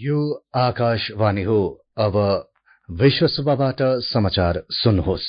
यो आकाशवाणी हो। अब विश्व सभाबाट समाचार सुन्नुहोस्।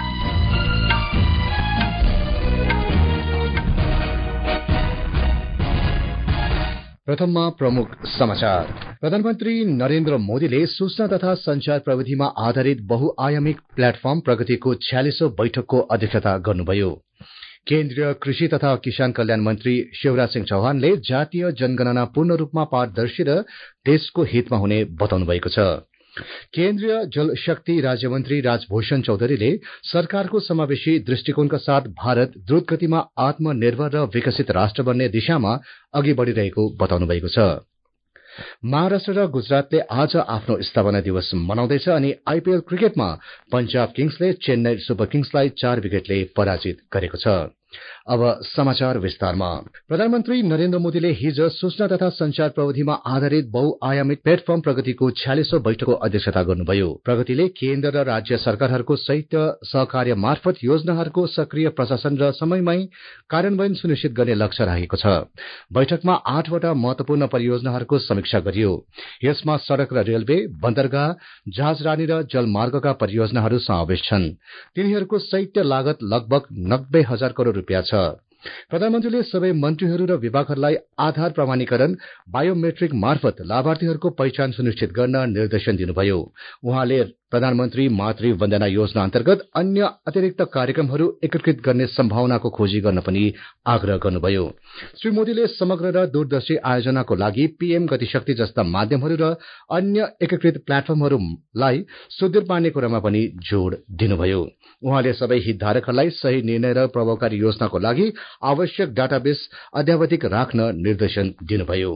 प्रथममा प्रमुख समाचार। प्रधानमन्त्री नरेन्द्र मोदीले सूचना तथा संचार प्रविधिमा आधारित बहुआयामिक प्लेटफर्म प्रगतिको 46औं बैठकको अध्यक्षता गर्नुभयो। केन्द्रीय कृषि तथा किसान कल्याण मन्त्री शिवराज सिंह चौहानले जातीय जनगणना पूर्ण रूपमा पारदर्शी र देशको हितमा हुने बताउनु भएको छ। केन्द्रीय जलशक्ति राज्यमन्त्री राजभूषण चौधरीले सरकारको समावेशी दृष्टिकोणका साथ भारत द्रुतगतिमा आत्मनिर्भर र विकसित राष्ट्र बन्ने दिशामा अघि बढ़िरहेको बताउनु भएको छ। महाराष्ट्र र गुजरातले आज आफ्नो स्थापना दिवस मनाउँदैछ अनि आईपीएल क्रिकेटमा पंजाब किङ्सले चेन्नई सुपर किङ्सलाई 4 विकेटले पराजित गरेको छ। अब समाचार विस्तारमा। प्रधानमन्त्री नरेन्द्र मोदीले हिज सूचना तथा संचार प्रविधिमा आधारित बहुआयामिक प्लेटफर्म प्रगतिको 46औं बैठकको अध्यक्षता गर्नुभयो। प्रगतिले केन्द्र र राज्य सरकारहरूको संयुक्त सहकार्य मार्फत योजनाहरूको सक्रिय प्रशासन र समयमै कार्यान्वयन सुनिश्चित गर्ने लक्ष्य राखेको छ। बैठकमा 8 वटा महत्वपूर्ण परियोजनाहरूको समीक्षा गरियो। यसमा सड़क र रेलवे, बन्दरगाह, जहाजरानी र जलमार्गका परियोजनाहरू समावेश छन्। तिनीहरूको संयुक्त लागत लगभग 90,000 करोड़ रुपियाँ छ। प्रधानमन्त्रीले सबै मन्त्रीहरू र विभागहरूलाई आधार प्रमाणीकरण बायोमेट्रिक मार्फत लाभार्थीहरूको पहिचान सुनिश्चित गर्न निर्देशन दिनुभयो। उहाँले प्रधानमन्त्री मातृ वन्दना योजना अन्तर्गत अन्य अतिरिक्त कार्यक्रमहरू एकीकृत गर्ने सम्भावनाको खोजी गर्न पनि आग्रह गर्नुभयो। श्री मोदीले समग्र र दूरदर्शी आयोजनाको लागि पीएम गतिशक्ति जस्ता माध्यमहरू र अन्य एकीकृत प्लेटफर्महरूलाई सुदृढ पार्ने कुरामा पनि जोड़ दिनुभयो। उहाँले सबै हितधारकहरूलाई सही निर्णय र प्रभावकारी योजनाको लागि आवश्यक डाटाबेस अद्यावधिक राख्न निर्देशन दिनुभयो।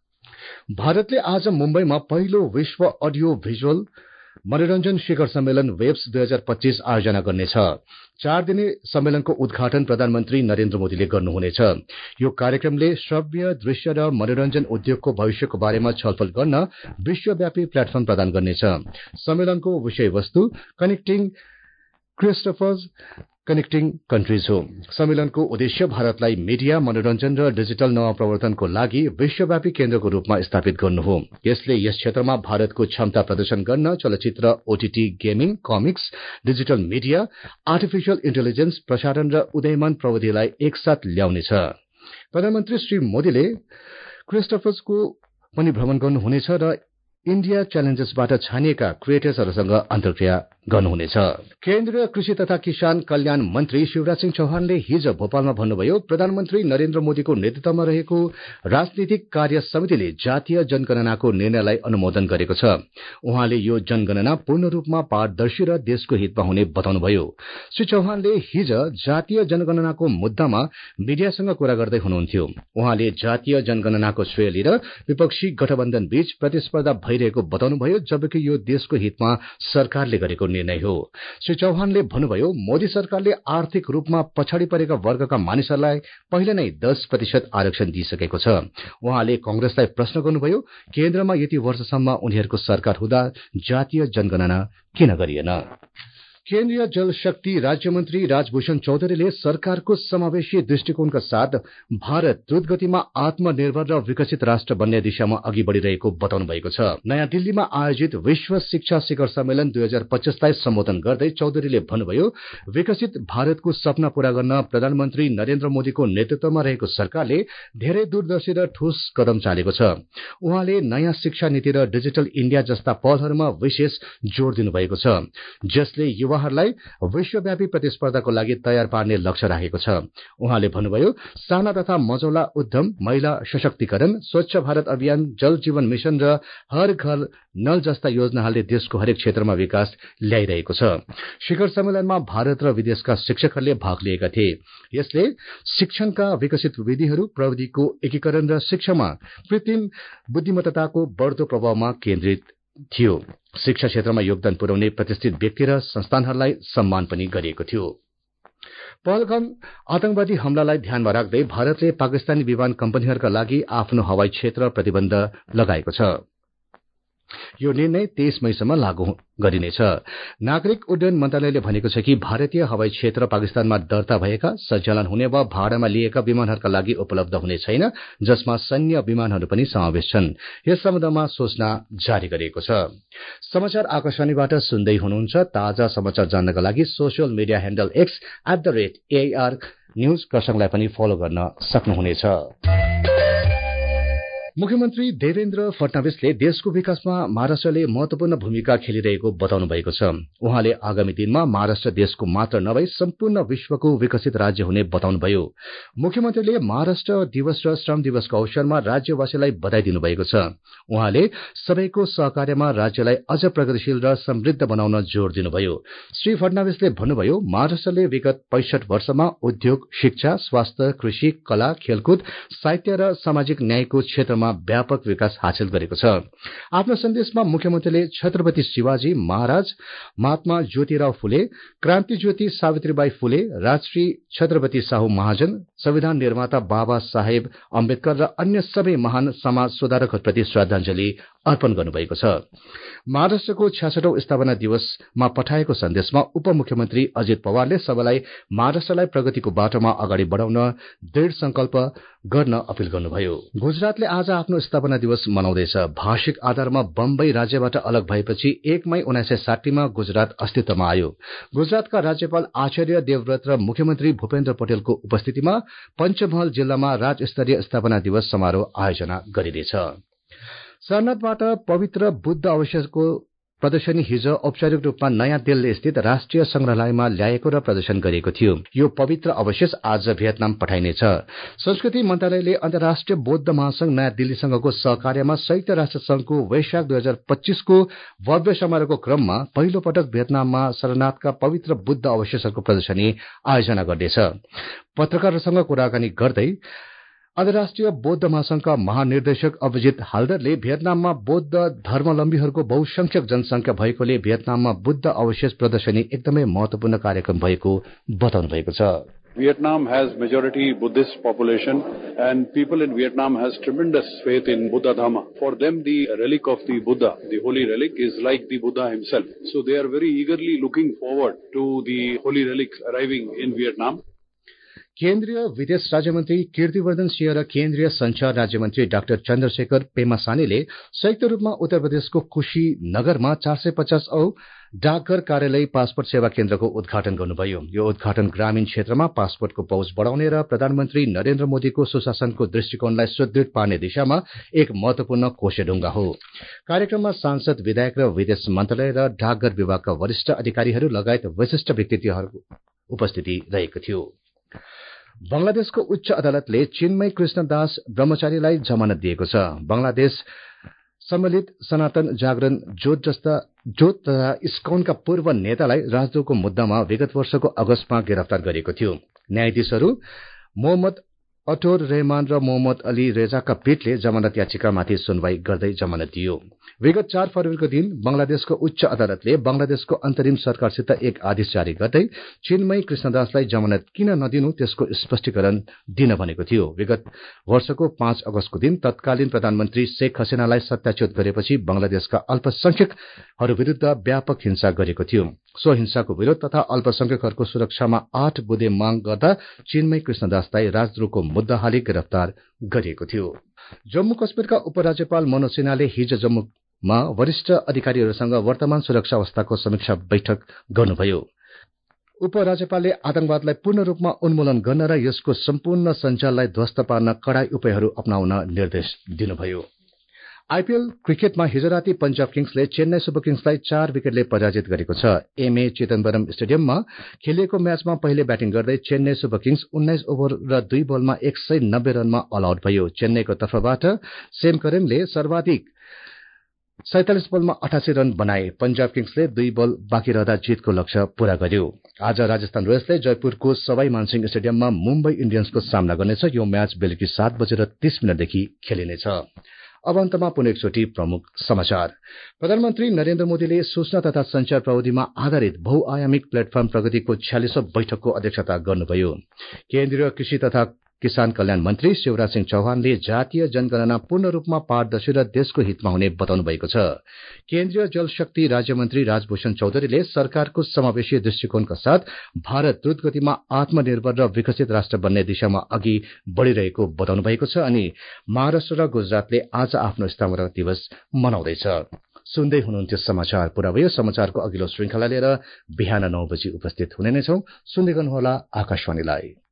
भारतले आज मुम्बईमा पहिलो विश्व अडियो भिजुअल मनोरञ्जन शिखर सम्मेलन वेब्स 2025 आयोजना गर्नेछ। 4 दिने सम्मेलनको उद्घाटन प्रधानमन्त्री नरेन्द्र मोदीले गर्नुहुनेछ। यो कार्यक्रमले श्रव्य, दृश्य र मनोरञ्जन उद्योगको भविष्यको बारेमा छलफल गर्न विश्वव्यापी प्लेटफर्म प्रदान गर्नेछ। सम्मेलनको विषयवस्तु कनेक्टिङ क्रिस्टोफर्स कनेक्टिङ कन्ट्रीज हो। सम्मेलनको उद्देश्य भारतलाई मीडिया, मनोरञ्जन र डिजिटल नवप्रवर्तनको लागि विश्वव्यापी केन्द्रको रूपमा स्थापित गर्नु हो। यसले यस क्षेत्रमा भारतको क्षमता प्रदर्शन गर्न चलचित्र, OTT, gaming, comics, digital media, artificial intelligence, प्रसारण र उदयमान प्रविधिलाई एकसाथ ल्याउनेछ। प्रधानमन्त्री श्री मोदीले क्रिस्टोफर्सको पनि भ्रमण गर्नुहुनेछ र इण्डिया च्यालेन्जेसबाट छानिएका क्रिएटर्सहरूसँग अन्तर्क्रिया गर्नुहुनेछ। केन्द्रीय कृषि तथा किसान कल्याण मन्त्री शिवराज सिंह चौहानले हिज भोपालमा भन्नुभयो, प्रधानमन्त्री नरेन्द्र मोदीको नेतृत्वमा रहेको राजनीतिक कार्य समितिले जातीय जनगणनाको निर्णयलाई अनुमोदन गरेको छ। उहाँले यो जनगणना पूर्ण रूपमा पारदर्शी र देशको हितमा हुने बताउनुभयो। श्री चौहानले हिज जातीय जनगणनाको मुद्दामा मीडियासँग कुरा गर्दै हुनुहुन्थ्यो। उहाँले जातीय जनगणनाको श्रेय लिएर विपक्षी गठबन्धन बीच प्रतिस्पर्धा भइरहेको बताउनुभयो, जबकि यो देशको हितमा सरकारले गरेको निर्णय हो। श्री चौहानले भन्नुभयो, मोदी सरकारले आर्थिक रूपमा पछाडि परेका वर्गका मानिसहरूलाई पहिले नै 10% आरक्षण दिइसकेको छ। उहाँले कांग्रेसलाई प्रश्न गर्नुभयो, केन्द्रमा यति वर्षसम्म उनीहरूको सरकार हुँदा जातीय जनगणना किन गरिएन? केन्द्रीय जलशक्ति राज्यमन्त्री राजभूषण चौधरीले सरकारको समावेशी दृष्टिकोणका साथ भारत द्रुतगतिमा आत्मनिर्भर र विकसित राष्ट्र बन्ने दिशामा अघि बढ़िरहेको बताउनु भएको छ। नयाँ दिल्लीमा आयोजित विश्व शिक्षा शिखर सम्मेलन 2025 लाई सम्बोधन गर्दै चौधरीले भन्नुभयो, विकसित भारतको सपना पूरा गर्न प्रधानमन्त्री नरेन्द्र मोदीको नेतृत्वमा रहेको सरकारले धेरै दूरदर्शी र ठोस कदम चालेको छ। उहाँले नयाँ शिक्षा नीति र डिजिटल इण्डिया जस्ता पहलहरूमा विशेष जोड़ दिनुभएको छ, जसले युवाहरूलाई विश्वव्यापी प्रतिस्पर्धाको लागि तयार पार्ने लक्ष्य राखेको छ। उहाँले भन्नुभयो, साना तथा मझौला उद्यम, महिला सशक्तिकरण, स्वच्छ भारत अभियान, जल जीवन मिशन र हर घर नल जस्ता योजनाहरूले देशको हरेक क्षेत्रमा विकास ल्याइरहेको छ। शिखर सम्मेलनमा भारत र विदेशका शिक्षकहरूले भाग लिएका थिए। यसले शिक्षणका विकसित विधिहरू, प्रविधिको एकीकरण र शिक्षामा कृत्रिम बुद्धिमत्ताको बढ्दो प्रभावमा केन्द्रित थियो। शिक्षा क्षेत्रमा योगदान पुर्याउने प्रतिष्ठित व्यक्ति र संस्थानहरूलाई सम्मान पनि गरिएको थियो। पहलगाम आतंकवादी हमलालाई ध्यानमा राख्दै भारतले पाकिस्तानी विमान कम्पनीहरूका लागि आफ्नो हवाई क्षेत्र प्रतिबन्ध लगाएको छ। यो निर्णय 23 मईसम्म लागू गरिनेछ। नागरिक उड्डयन मन्त्रालयले भनेको छ कि भारतीय हवाई क्षेत्र पाकिस्तानमा दर्ता भएका, सञ्चालन हुने वा भाडामा लिएका विमानहरूका लागि उपलब्ध हुने छैन, जसमा सैन्य विमानहरू पनि समावेश छन्। यस सम्बन्धमा सूचना जारी गरिएको छ। समाचार आकाशवाणीबाट सुन्दै हुनुहुन्छ। ताजा समाचार जान्नका लागि social media handle X @AIR news खरसाङलाई पनि फलो गर्न सक्नुहुनेछ। मुख्यमन्त्री देवेन्द्र फडणवीसले देशको विकासमा महाराष्ट्रले महत्वपूर्ण भूमिका खेलिरहेको बताउनु भएको छ। उहाँले आगामी दिनमा महाराष्ट्र देशको मात्र नभई सम्पूर्ण विश्वको विकसित राज्य हुने बताउनुभयो। मुख्यमन्त्रीले महाराष्ट्र दिवस र श्रम दिवसको अवसरमा राज्यवासीलाई बधाई दिनुभएको छ। उहाँले सबैको सहकार्यमा राज्यलाई अझ प्रगतिशील र समृद्ध बनाउन जोड़ दिनुभयो। श्री फडणवीसले भन्नुभयो, महाराष्ट्रले विगत 65 वर्षमा उद्योग, शिक्षा, स्वास्थ्य, कृषि, कला, खेलकुद, साहित्य र सामाजिक न्यायको क्षेत्रमा व्यापक विकास हासिल गरेको छ। आफ्नो सन्देशमा मुख्यमन्त्रीले छत्रपति शिवाजी महाराज, महात्मा ज्योतिराव फुले, क्रान्ति ज्योति सावित्रीबाई फुले, राजश्री छत्रपति साहू महाजन, संविधान निर्माता बाबा साहेब अम्बेदकर र अन्य सबै महान समाज सुधारकहरूप्रति श्रद्धांजलि अर्पण गर्नुभएको छ। महाराष्ट्रको 66औं स्थापना दिवसमा पठाएको सन्देशमा उपमुख्यमन्त्री अजित पवारले सबैलाई महाराष्ट्रलाई प्रगतिको बाटोमा अगाडि बढाउन दृढ़ संकल्प गर्न अपील गर्नुभयो। गुजरातले आज आफ्नो स्थापना दिवस मनाउँदैछ। भाषिक आधारमा बम्बई राज्यबाट अलग भएपछि 1 मई 1960 मा गुजरात अस्तित्वमा आयो। गुजरातका राज्यपाल आचार्य देवव्रत र मुख्यमन्त्री भूपेन्द्र पटेलको उपस्थितिमा पञ्चमहल जिल्लामा राज्यस्तरीय स्थापना दिवस समारोह आयोजना गरिनेछ। सरनाथबाट पवित्र बुद्ध अवशेषको प्रदर्शनी हिज औपचारिक रूपमा नयाँ दिल्ली स्थित राष्ट्रिय संग्रहालयमा ल्याएको र प्रदर्शन गरिएको थियो। यो पवित्र अवशेष आज भियतनाम पठाइनेछ। संस्कृति मन्त्रालयले अन्तर्राष्ट्रिय बौद्ध महासंघ नयाँ दिल्लीसँगको सहकार्यमा संयुक्त राष्ट्र संघको वैशाख 2025 को भव्य समारोहको क्रममा पहिलो पटक भियतनाममा सरनाथका पवित्र बुद्ध अवशेषहरूको प्रदर्शनी आयोजना गर्नेछ। पत्रकारहरूसँग कुराकानी गर्दै अन्तर्राष्ट्रिय बौद्ध महासंघका महानिर्देशक अभिजित हालदरले भियतनाममा बौद्ध धर्मावलम्बीहरूको बहुसंख्यक जनसंख्या भएकोले भियतनाममा बुद्ध अवशेष प्रदर्शनी एकदमै महत्वपूर्ण कार्यक्रम भएको बताउनु भएको छ। Vietnam has majority Buddhist population and people in Vietnam has tremendous faith in Buddha Dhamma. For them the relic of the Buddha, the holy relic is like the Buddha himself. So they are very eagerly looking forward to the holy relic arriving in Vietnam. केन्द्रीय विदेश राज्यमन्त्री कीर्तिवर्धन सिंह र केन्द्रीय संचार राज्यमन्त्री doctor Chandrashekhar पेमासानीले संयुक्त रूपमा उत्तर प्रदेशको कुशीनगरमा 450 औं डाकघर कार्यालय पासपोर्ट सेवा केन्द्रको उद्घाटन गर्नुभयो। यो उद्घाटन ग्रामीण क्षेत्रमा पासपोर्टको पहुँच बढ़ाउने र प्रधानमन्त्री नरेन्द्र मोदीको सुशासनको दृष्टिकोणलाई सुदृढ़ पार्ने दिशामा एक महत्वपूर्ण कोषेढुङ्गा हो। कार्यक्रममा सांसद, विधायक र विदेश मन्त्रालय र डाकघर विभागका वरिष्ठ अधिकारीहरू लगायत विशिष्ट व्यक्तित्वहरूको उपस्थिति रहेको थियो। बंगलादेशको उच्च अदालतले चिन्मय कृष्णदास ब्रह्मचारीलाई जमानत दिएको छ। बंगलादेश सम्मिलित सनातन जागरण जोत तथा इस्कॉनका पूर्व नेतालाई राजद्रोहको मुद्दामा विगत वर्षको अगस्तमा गिरफ्तार गरेको थियो। न्यायाधीशहरू मोहम्मद अटोर रहमान र मोहम्मद अली रेजाका पीठले जमानत याचिकामाथि सुनवाई गर्दै जमानत दियो। विगत 4 फरवरीको दिन बंगलादेशको उच्च अदालतले बंगलादेशको अन्तरिम सरकारसित एक आदेश जारी गर्दै चिन्मय कृष्णदासलाई जमानत किन नदिनु त्यसको स्पष्टीकरण दिन भनेको थियो। विगत वर्षको 5 अगस्तको दिन तत्कालीन प्रधानमन्त्री शेख हसीनालाई सत्याच्युत गरेपछि बंगलादेशका अल्पसंख्यकहरू विरूद्ध व्यापक हिंसा गरेको थियो। सो हिंसाको विरोध तथा अल्पसंख्यकहरूको सुरक्षामा 8 बुँदे माग गर्दा चिन्मय कृष्णदासलाई राजद्रोहको मुद्दा हाली गिरफ्तार गरिएको थियो। जम्मू कश्मीरका उपराज्यपाल मनोज सिन्हाले हिज जम्मूमा वरिष्ठ अधिकारीहरूसँग वर्तमान सुरक्षा अवस्थाको समीक्षा बैठक गर्नुभयो। उपराज्यपालले आतंकवादलाई पूर्ण रूपमा उन्मूलन गर्न र यसको सम्पूर्ण सञ्जाललाई ध्वस्त पार्न कडाई उपायहरू अपनाउन निर्देश दिनुभयो। आईपीएल क्रिकेटमा हिज राति पंजाब किङ्सले चेन्नई सुपर किङ्सलाई 4 विकेटले पराजित गरेको छ। एमए चिदम्बरम स्टेडियममा खेलिएको म्याचमा पहिले ब्याटिङ गर्दै चेन्नई सुपर किङ्स 19 ओभर र 2 बलमा 190 रनमा अल आउट भयो। चेन्नईको तर्फबाट सेम करेनले सर्वाधिक 47 बलमा 88 रन बनाए। पंजाब किङ्सले 2 बल बाँकी रहँदा जितको लक्ष्य पूरा गर्यो। आज राजस्थान रोयल्सले जयपुरको सवाई मानसिंह स्टेडियममा मुम्बई इन्डियन्सको सामना गर्नेछ। यो म्याच बेलुकी 7:30 देखि खेलिनेछ। अब अन्तमा पुनः एकचोटि प्रमुख समाचार। प्रधानमन्त्री नरेन्द्र मोदीले सूचना तथा संचार प्रविधिमा आधारित बहुआयामिक प्लेटफर्म प्रगतिको 46औं बैठकको अध्यक्षता गर्नुभयो। केन्द्रीय कृषि तथा किसान कल्याण मन्त्री शिवराज सिंह चौहानले जातीय जनगणना पूर्ण रूपमा पारदर्शी र देशको हितमा हुने बताउनु भएको छ। केन्द्रीय जलशक्ति राज्य मन्त्री राजभूषण चौधरीले सरकारको समावेशी दृष्टिकोणका साथ भारत द्रुत गतिमा आत्मनिर्भर र विकसित राष्ट्र बन्ने दिशामा अघि बढ़िरहेको बताउनु भएको छ अनि महाराष्ट्र र गुजरातले आज आफ्नो स्थापना दिवस मनाउँदैछ। सुन्दै हुनुहुन्थ्यो समाचार पूरा भयो। समाचारको अघिल्लो श्रृंखला लिएर बिहान 9 बजी उपस्थित हुने नै छौं। सुन्दै गर्नुहोला आकाशवाणीलाई।